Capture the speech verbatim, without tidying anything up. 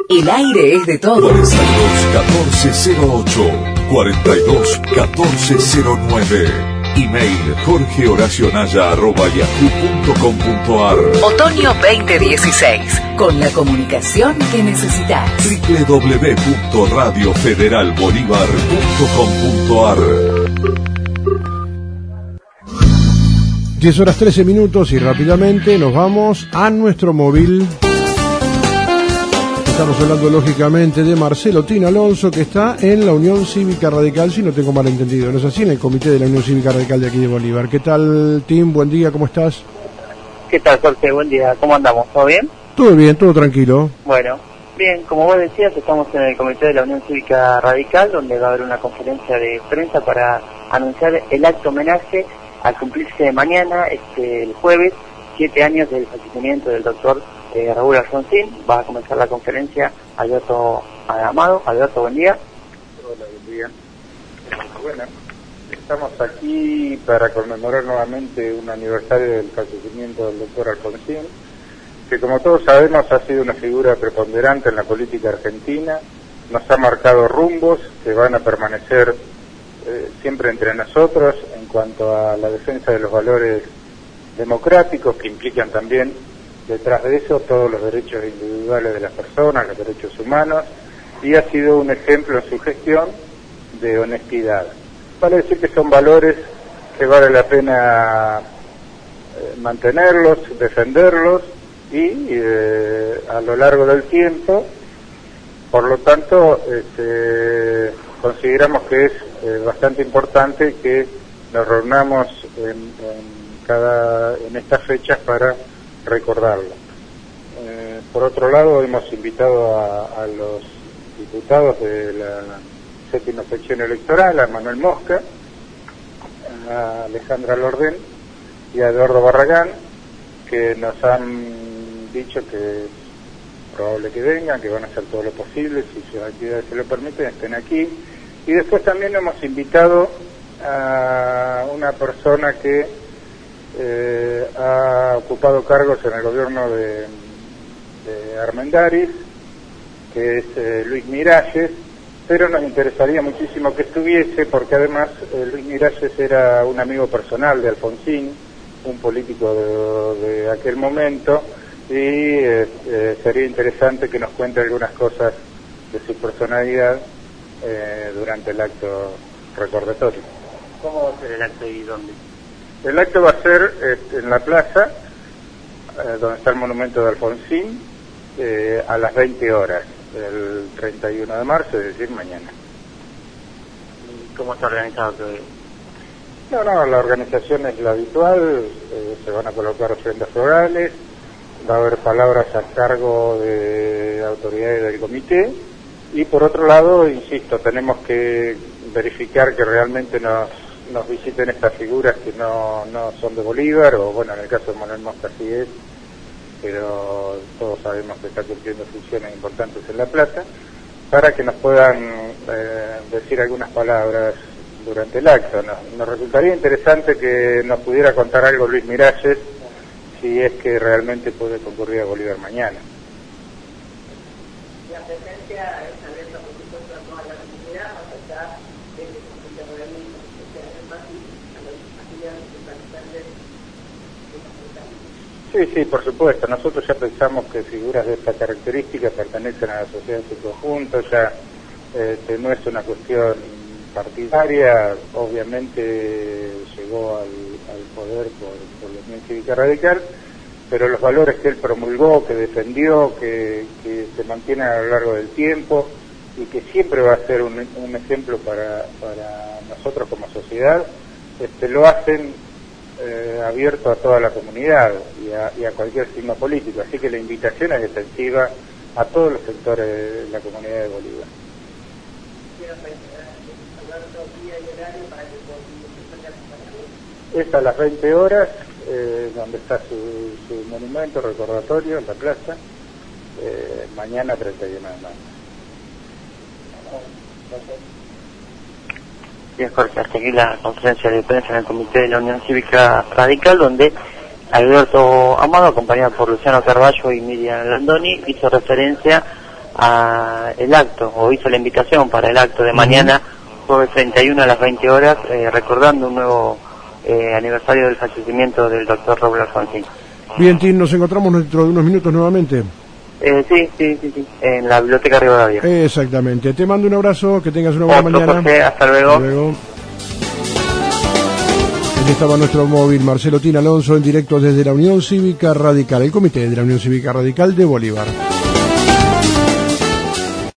El aire es de todos. cuarenta y dos catorce cero ocho, cuarenta y dos catorce cero nueve. Email jorge horacio naya arroba yahoo punto com punto ar. Otoño veinte dieciséis. Con la comunicación que necesitas. doble u doble u doble u punto radio federal bolívar punto com punto ar. diez horas trece minutos y rápidamente nos vamos a nuestro móvil. Estamos hablando lógicamente de Marcelo Tin Alonso, que está en la Unión Cívica Radical, si no tengo mal entendido, ¿no es así? En el comité de la Unión Cívica Radical de aquí de Bolívar. ¿Qué tal, Tim? Buen día, ¿cómo estás? ¿Qué tal, Jorge? Buen día, ¿cómo andamos? ¿Todo bien? Todo bien, todo tranquilo. Bueno, bien, como vos decías, estamos en el comité de la Unión Cívica Radical, donde va a haber una conferencia de prensa para anunciar el acto homenaje al cumplirse de mañana, este, el jueves, siete años del fallecimiento del doctor eh, Raúl Alfonsín. Va a comenzar la conferencia Alberto Amado. Alberto, buen día. Hola, buen día. Bueno, estamos aquí para conmemorar nuevamente un aniversario del fallecimiento del doctor Alfonsín, que como todos sabemos ha sido una figura preponderante en la política argentina, nos ha marcado rumbos que van a permanecer eh, siempre entre nosotros en cuanto a la defensa de los valores democráticos, que implican también detrás de eso todos los derechos individuales de las personas, los derechos humanos, y ha sido un ejemplo en su gestión de honestidad. Vale decir que son valores que vale la pena eh, mantenerlos, defenderlos, y eh, a lo largo del tiempo, por lo tanto, este, consideramos que es eh, bastante importante que nos reunamos en, en, cada, en estas fechas para recordarlo. Eh, por otro lado, hemos invitado a, a los diputados de la séptima sección electoral, a Manuel Mosca, a Alejandra Lordén y a Eduardo Barragán, que nos han dicho que es probable que vengan, que van a hacer todo lo posible, si sus actividades se lo permiten, estén aquí. Y después también hemos invitado a una persona que Eh, ha ocupado cargos en el gobierno de, de Armendáriz, que es eh, Luis Miralles, pero nos interesaría muchísimo que estuviese, porque además eh, Luis Miralles era un amigo personal de Alfonsín, un político de, de aquel momento, y eh, eh, sería interesante que nos cuente algunas cosas de su personalidad eh, durante el acto recordatorio. ¿Cómo va a ser el acto y dónde? El acto va a ser este, en la plaza, eh, donde está el monumento de Alfonsín, eh, a las veinte horas, el treinta y uno de marzo, es decir, mañana. ¿Cómo está organizado todo? No, no, la organización es la habitual, eh, se van a colocar ofrendas florales, va a haber palabras a cargo de autoridades del comité, y por otro lado, insisto, tenemos que verificar que realmente nos... nos visiten estas figuras que no, no son de Bolívar, o bueno, en el caso de Manuel Mosca sí es, pero todos sabemos que está cumpliendo funciones importantes en La Plata, para que nos puedan eh, decir algunas palabras durante el acto. Nos, nos resultaría interesante que nos pudiera contar algo Luis Miralles, si es que realmente puede concurrir a Bolívar mañana. La presencia es abierta, por supuesto, a toda la comunidad, más allá de que se realmente Sí, sí, por supuesto. Nosotros ya pensamos que figuras de esta característica pertenecen a la sociedad en su conjunto, ya este, no es una cuestión partidaria, obviamente llegó al, al poder por, por la Unión Cívica Radical, pero los valores que él promulgó, que defendió, que, que se mantienen a lo largo del tiempo y que siempre va a ser un, un ejemplo para, para nosotros como sociedad, este, lo hacen eh, abierto a toda la comunidad y a, y a cualquier signo político. Así que la invitación es extensiva a todos los sectores de la comunidad de Bolívar. Es a las veinte horas, eh, donde está su, su monumento recordatorio en la plaza, eh, mañana treinta y uno de marzo. Bien, Jorge, hasta aquí la conferencia de prensa en el Comité de la Unión Cívica Radical, donde Alberto Amado, acompañado por Luciano Carballo y Miriam Landoni, hizo referencia a el acto, o hizo la invitación para el acto de mañana, jueves treinta y uno a las veinte horas, eh, recordando un nuevo eh, aniversario del fallecimiento del doctor Raúl Alfonsín. Bien, Tim, nos encontramos dentro de unos minutos nuevamente. Eh, sí, sí, sí, sí, en la Biblioteca Rivadavia. Exactamente. Te mando un abrazo, que tengas una buena Otro, mañana. José, hasta luego. Hasta luego. Aquí estaba nuestro móvil, Marcelo Tin Alonso, en directo desde la Unión Cívica Radical, el Comité de la Unión Cívica Radical de Bolívar.